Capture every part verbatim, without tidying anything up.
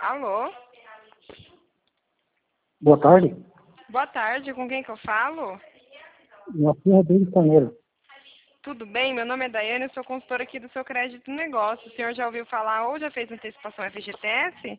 Alô? Boa tarde. Boa tarde, com quem que eu falo? Joaquim Rodrigues Caneiro. Tudo bem? Meu nome é Daiane, eu sou consultora aqui do seu crédito negócio. O senhor já ouviu falar ou já fez antecipação F G T S?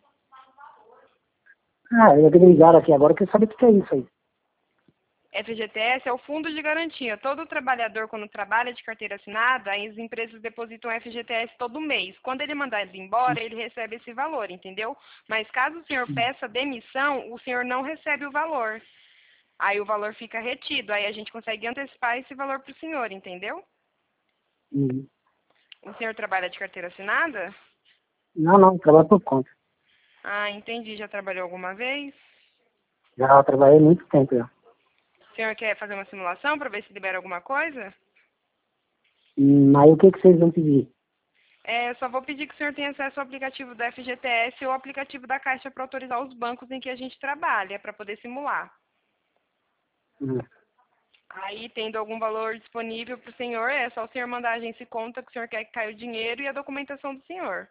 Ah, eu queria ligar aqui agora, eu queria saber o que é isso aí. F G T S é o fundo de garantia. Todo trabalhador, quando trabalha de carteira assinada, as empresas depositam F G T S todo mês. Quando ele mandar ele embora, ele recebe esse valor, entendeu? Mas caso o senhor peça demissão, o senhor não recebe o valor. Aí o valor fica retido. Aí a gente consegue antecipar esse valor para o senhor, entendeu? Hum. O senhor trabalha de carteira assinada? Não, não, trabalho por conta. Ah, entendi. Já trabalhou alguma vez? Já trabalhei muito tempo já. O senhor quer fazer uma simulação para ver se libera alguma coisa? Hum, aí o que, que vocês vão pedir? É, eu só vou pedir que o senhor tenha acesso ao aplicativo da F G T S ou ao aplicativo da Caixa para autorizar os bancos em que a gente trabalha, para poder simular. Hum. Aí, tendo algum valor disponível para o senhor, é só o senhor mandar a agência conta que o senhor quer que caia o dinheiro e a documentação do senhor.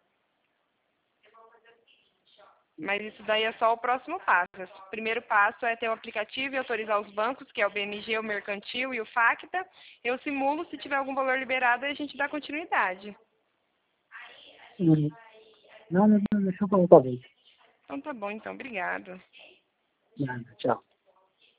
Mas isso daí é só o próximo passo. O primeiro passo é ter o aplicativo e autorizar os bancos, que é o B M G, o Mercantil e o Facta. Eu simulo, se tiver algum valor liberado, aí a gente dá continuidade. Hum. Não, não, não, deixa eu falar com a gente. Então tá bom, então. Obrigado. Nada, tchau.